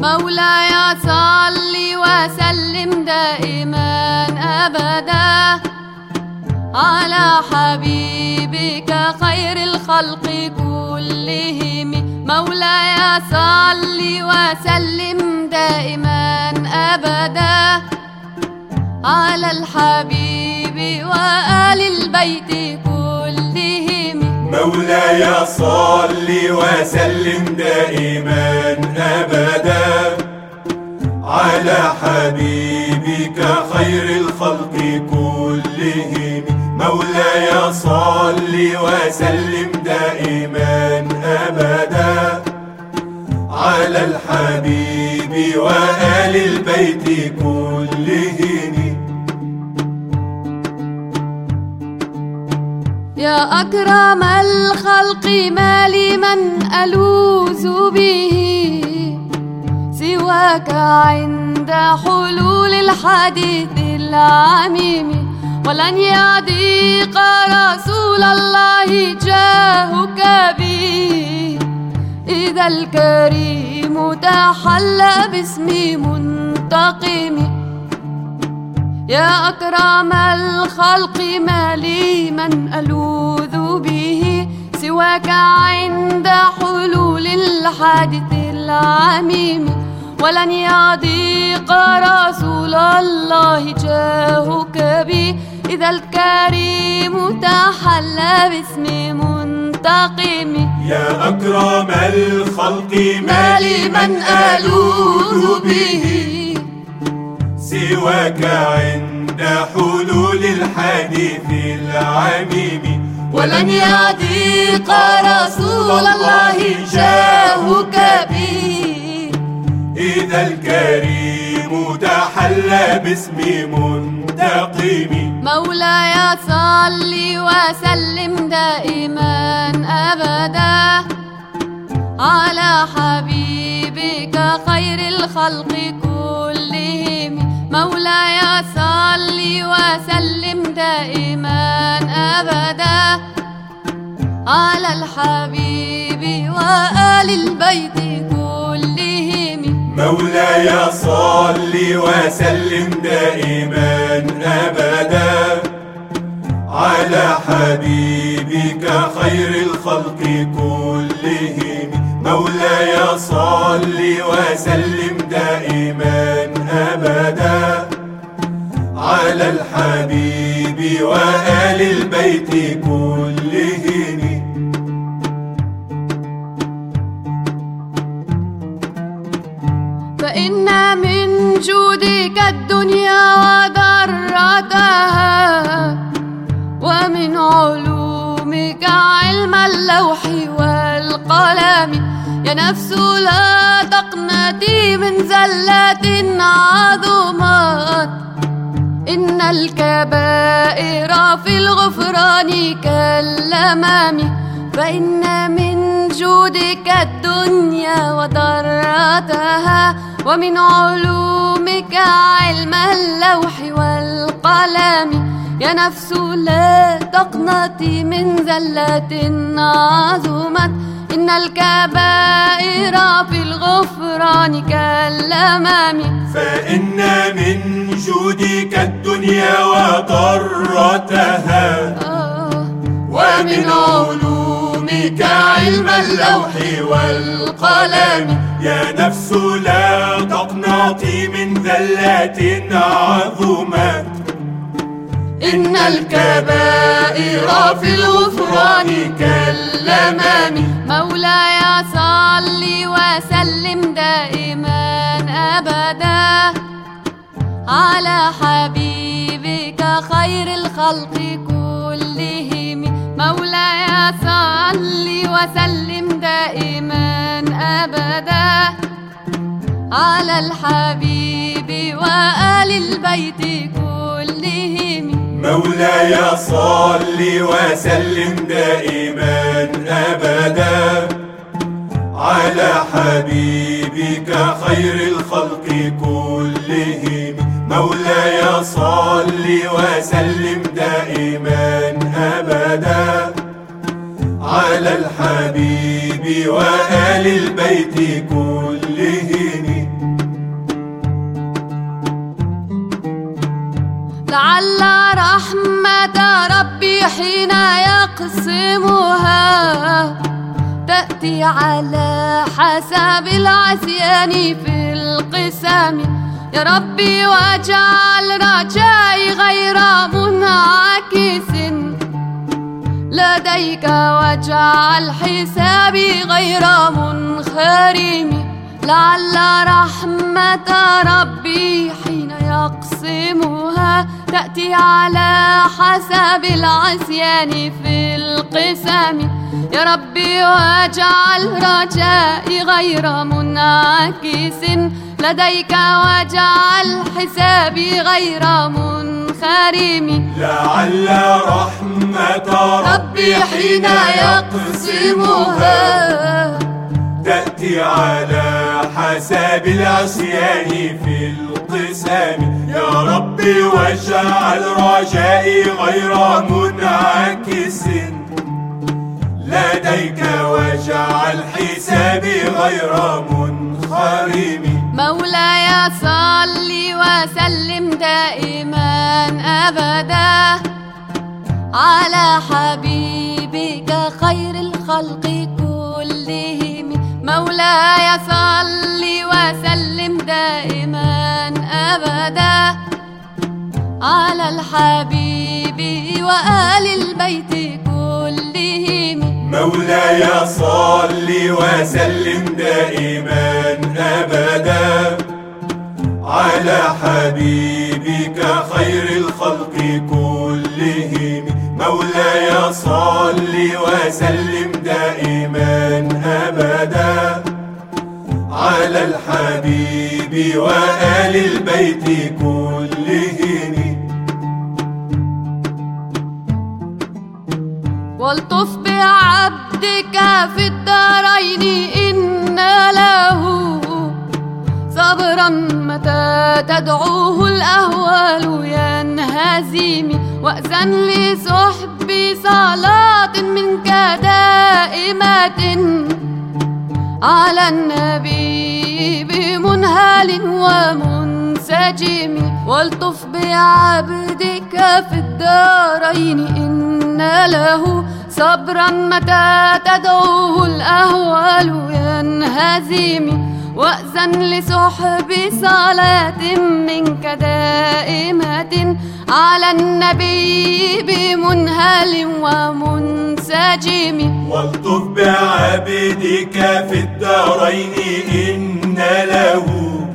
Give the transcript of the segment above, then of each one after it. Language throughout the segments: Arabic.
مولاي صل وسلم دائما أبدا على حبيبك خير الخلق كلهم. مولاي صل وسلم دائما أبدا على الحبيب وآل البيت كلهم. مولاي صل وسلم دائما أبدا على حبيبك خير الخلق كلهم. مولاي صل وسلم دائما أبدا على الحبيب وآل البيت كلهم. يا أكرم الخلق ما لي من ألوذ به سواك عند حلول الحديث العميم. ولن يضيق رسول الله جاهك بي إذا الكريم تحلى باسم منتقم. يا أكرم الخلق ما لي من ألوذ به سواك عند حلول الحادث العميم. ولن يضيق رسول الله جاهك بي إذا الكريم تحلى باسم منتقم. يا أكرم الخلق ما لي من ألوذ به سواك عند حلول الحديث العميم. ولن يضيق رسول الله جاهك بي إذا الكريم تحلى باسم منتقم. مولاي صل وسلم دائما أبدا على حبيبك خير الخلق كلهم. مولاي صل وسلم دائما أبدا على الحبيب وآل البيت كلهم. مولاي صل وسلم دائما أبدا على حبيبك خير الخلق كلهم. مولاي صل وسلم دائما أبدا على الحبيب وآل البيت كلهم. فإن من جودك الدنيا وضرتها ومن علومك علم اللوح والقلم. يا نفس لا تقنطي من زلات عظمت إن الكبائر في الغفران كالأمام. فإن من جودك الدنيا وضرتها ومن علومك علم اللوح والقلم. يا نفس لا تقنطي من زلات عظمت إن الكبائر في الغفران كالأمام. فإن من جودك الدنيا وضرتها ومن علومك علم اللوح والقلم. يا نفس لا تقنطي من ذلات عظمت إن الكبائر في الغفران كالأمام. مولاي صل وسلم دائما أبدا على حبيبك خير الخلق كلهم. مولاي صل وسلم دائما أبدا على الحبيب وآل البيت كلهم. مولاي صل وسلم دائما أبدا على حبيبك خير الخلق كلهم. مولاي صل وسلم دائما أبدا على الحبيب وآل البيت كلهم. لعل رحمة ربي حين يقسمها تأتي على حسب العصيان في القسم. يا ربي واجعل رجائي غير منعكس لديك، واجعل حسابي غير منخرم. لعل رحمة ربي حين يقسمها تأتي على حسب العصيان في القسم. يا ربي واجعل رجائي غير منعكس لديك، واجعل حسابي غير منخرم. لعل رحمة ربي حين يقسمها تأتي على حساب العصيان في القسم. يا ربي واجعل رجائي غير منعكس لديك، واجعل حسابي غير منخرم. مولاي صل وسلم دائما أبدا على حبيبك خير الخلق كلهم. مولاي صل وسلم دائما أبدا على الحبيب وآل البيت كلهم. مولاي صل وسلم دائما أبدا على حبيبك خير الخلق كلهم. مولاي صل وسلم دائما أبدا على الحبيب وآل البيت كلهم. والطف بعبدك في الدارين إن له صبرا متى تدعوه الأهوال ينهزم. وأذن لصحب صلاة منك دائمة على النبي بمنهال ومنسجم. والطف بعبدك في الدارين إن له صبرا متى تدعوه الأهوال ينهزم. وأذن لصحب صلاة منك دائمة على النبي بمنهل ومنسجم. والطف بعبدك في الدارين إن له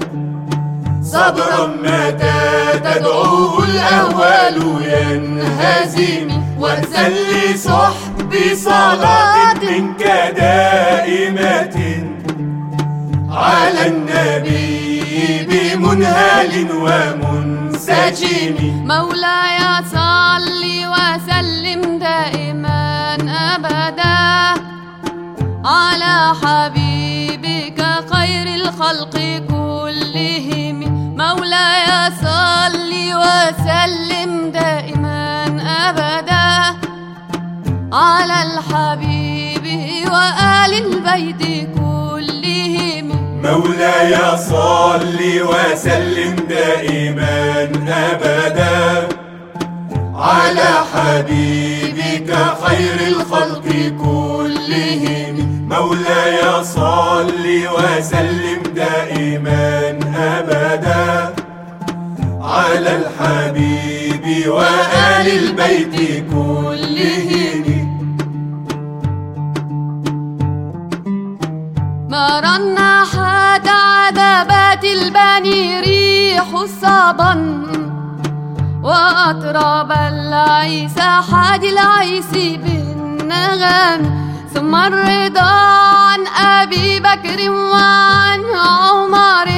صبرا متى تدعوه الأهوال ينهزم. وأذن لصحب صلاة منك دائمة على النبي بمنهال ومنسجم. مولاي صل وسلم دائما أبدا على حبيبك خير الخلق كلهم. مولاي صل وسلم دائما أبدا على الحبيب وآل البيت كلهم. مولاي صل وسلم دائما أبدا على حبيبك خير الخلق كلهم. مولاي صل وسلم دائما أبدا على الحبيب وآل البيت كلهم. ما رنحت عذبات البني ريح صبا وأطرب العيس حاد العيس بالنغم. ثم الرضا عن أبي بكر وعن عمر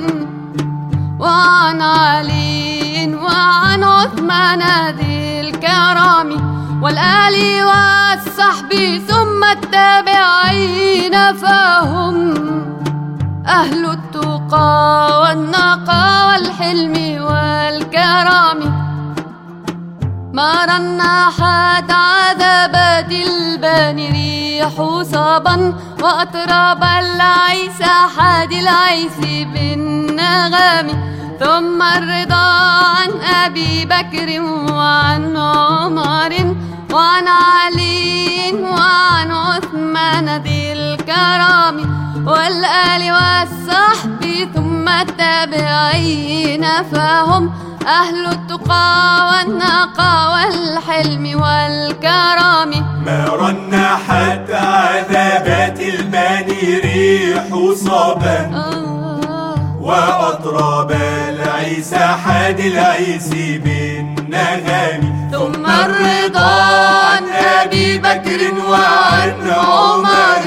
وعن علي وعن عثمان ذي الكرام والآل والصحب ثم التابعين فهم أهل التقى والنقى والحلم والكرام. ما رنحت عذبات البني ريح صبا وأطرب العيس حاد العيس بالنغم. ثم الرضا عن أبي بكر وعن عمر وعن علي وعن عثمان ذي الكرام والآل والصحب ثم التابعين فهم أهل التقى والنقى والحلم والكرام. ما رنحت عذابات الماني ريح صبا وأطراب العيسى حاد العيس بالنغم. ثم الرضا عن أبي بكر وعن عمر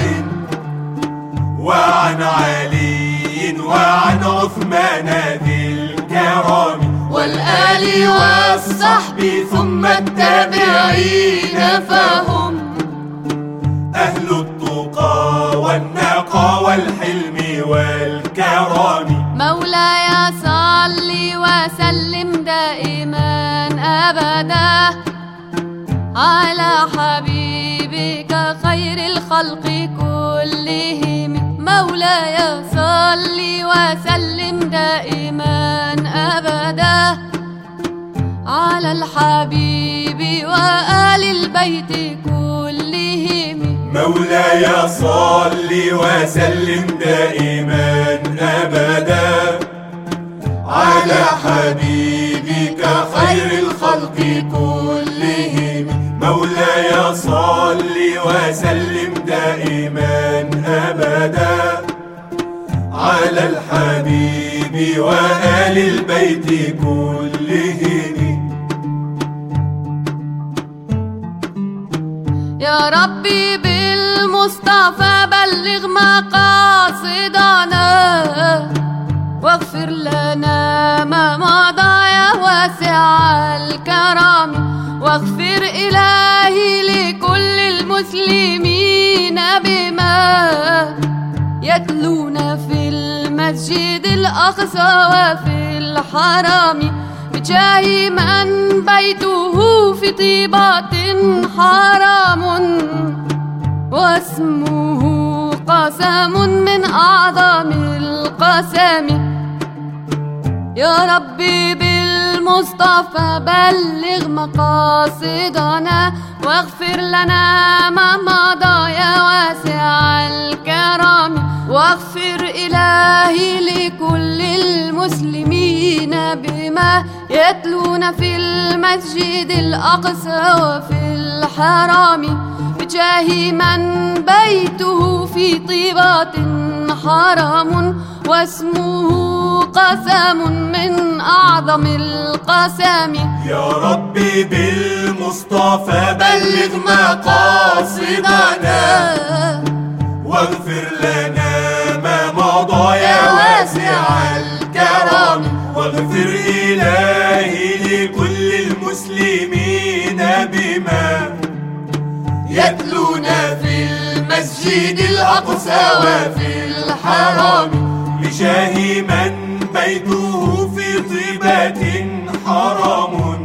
وعن علي وعن عثمان ذي الكرام والآل والصحب ثم التابعين فهم أهل التقى والنقى والحلم والكرام. مولاي صل وسلم دائما أبدا على حبيبك خير الخلق كلهم. مولاي صل وسلم دائما أبدا على الحبيب وآل البيت كلهم. مولاي صل وسلم دائما أبدا على حبيبك خير الخلق كلهم. مولاي صل وسلم دائما أبدا على الحبيب وآل البيت كلهم. يا ربي بالمصطفى بلغ مقاصدنا واغفر لنا ما مضى يا واسع الكرم. واغفر إلهي لكل المسلمين بما يتلون في المسجد الأقصى وفي الحرم بجاه من بيته في طيبات حرام واسمه قسم من أعظم القسم. يا ربي بالمصطفى بلغ مقاصدنا واغفر لنا ما مضى يا واسع الكرم. واغفر إلهي لكل المسلمين بما يتلون في المسجد الأقصى وفي الحرم بجاه من بيته في طيبات حرام واسمه قسم من أعظم القسم. يا ربي بالمصطفى بلغ مقاصدنا واغفر لنا ما مضى يا واسع الكرم. واغفر إلهي لكل المسلمين بما يتلون في المسجد الأقصى وفي الحرم بجاه من بيته في طيبات حرام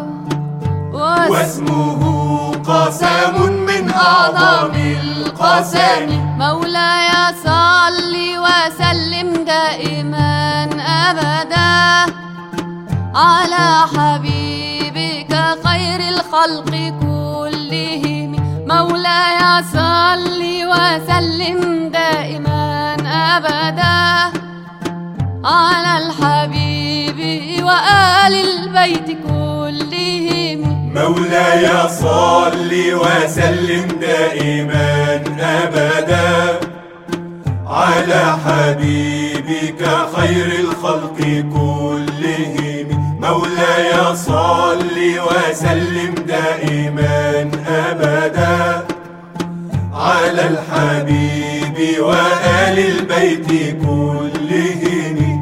واسمه قسم من أعظم القسم. مولاي صل وسلم دائما أبدا على حبيبك خير الخلق كلهم. مولاي صل وسلم دائما أبدا على الحبيب وآل البيت كلهم. مولاي صل وسلم دائما أبدا على حبيبك خير الخلق كلهم. مولاي صل وسلم دائما أبدا على الحبيب وآل البيت كلهم.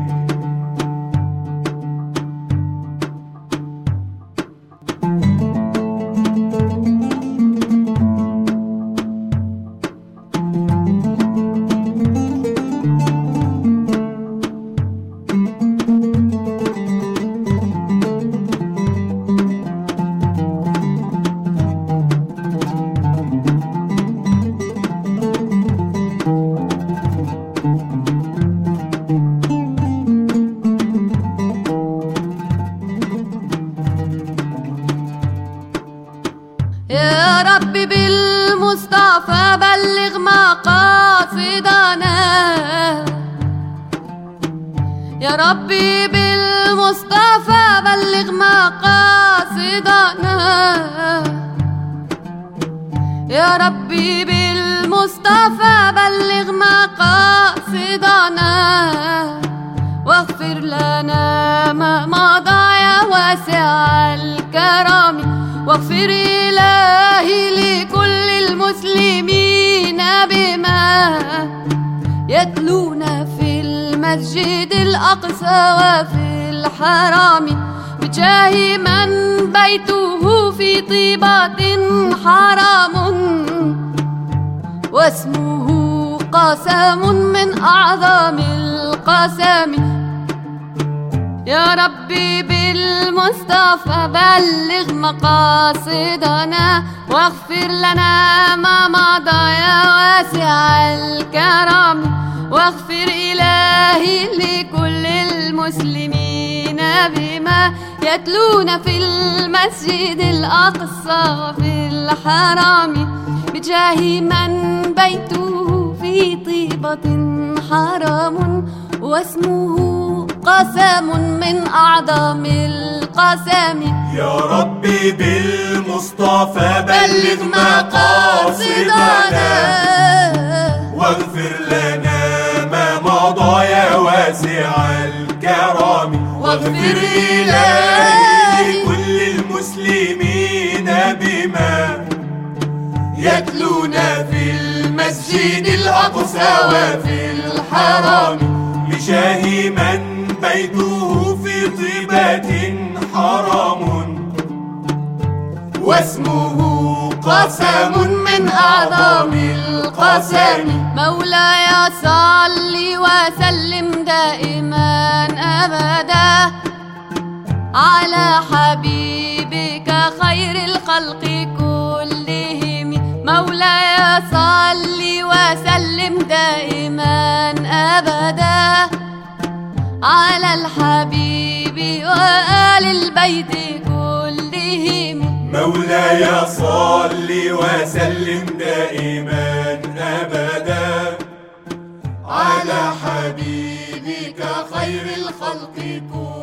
يا ربي بالمصطفى بلغ مقاصدنا، يا ربي بالمصطفى بلغ مقاصدنا، واغفر لنا ما مضى يا واسع الكرم، واغفر إلهي لكل المسلمين بما يتلون في المسجد الأقصى وفي الحرام، بجاه من بيته في طيبة حرام، واسمه قسم من أعظم القسم. يا ربي بالمصطفى بلغ مقاصدنا، واغفر لنا ما مضى يا واسع الكرم، واغفر إلهي لكل المسلمين بما يتلون في المسجد الأقصى وفي الحرام، بجاه من بيته في طيبة حرام، واسمه قسم من أعظم القسم. يا ربي بالمصطفى بلغ مقاصدنا، واغفر لنا ما مضى يا واسع الكرم، واغفر إلهي لكل المسلمين بما يتلون في المسجد الأقصى وفي الحرام، بجاه من بيته في طيبة حرام، واسمه قسم من أعظم القسم. مولاي صل وسلم دائما أبدا على حبيبك خير الخلق كلهم، مولاي صل وسلم دائما أبدا على الحبيب وآل البيت كلهم، مولاي صل وسلم دائما أبدا على حبيبك خير الخلق كلهم.